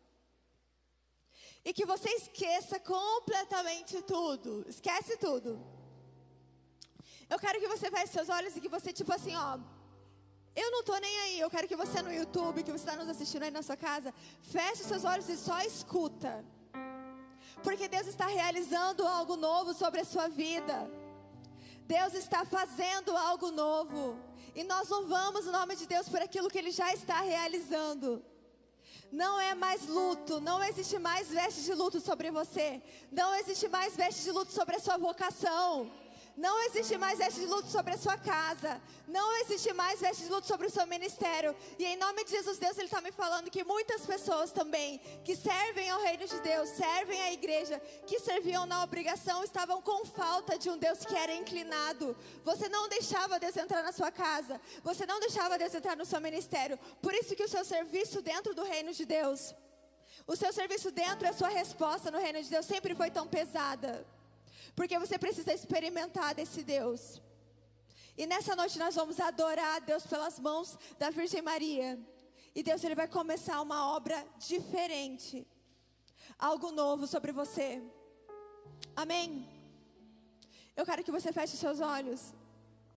E que você esqueça completamente tudo. Esquece tudo. Eu quero que você feche seus olhos e que você, tipo assim, ó... Eu não tô nem aí, eu quero que você no YouTube, que você está nos assistindo aí na sua casa, feche seus olhos e só escuta. Porque Deus está realizando algo novo sobre a sua vida. Deus está fazendo algo novo. E nós louvamos o nome de Deus por aquilo que Ele já está realizando. Não é mais luto, não existe mais veste de luto sobre você. Não existe mais veste de luto sobre a sua vocação. Não existe mais veste de luto sobre a sua casa. Não existe mais veste de luto sobre o seu ministério. E em nome de Jesus, Deus, Ele está me falando que muitas pessoas também, que servem ao reino de Deus, servem à igreja, que serviam na obrigação, estavam com falta de um Deus que era inclinado. Você não deixava Deus entrar na sua casa. Você não deixava Deus entrar no seu ministério. Por isso que o seu serviço dentro do reino de Deus, o seu serviço dentro, a sua resposta no reino de Deus sempre foi tão pesada. Porque você precisa experimentar desse Deus. E nessa noite nós vamos adorar a Deus pelas mãos da Virgem Maria. E Deus, Ele vai começar uma obra diferente. Algo novo sobre você. Amém? Eu quero que você feche seus olhos.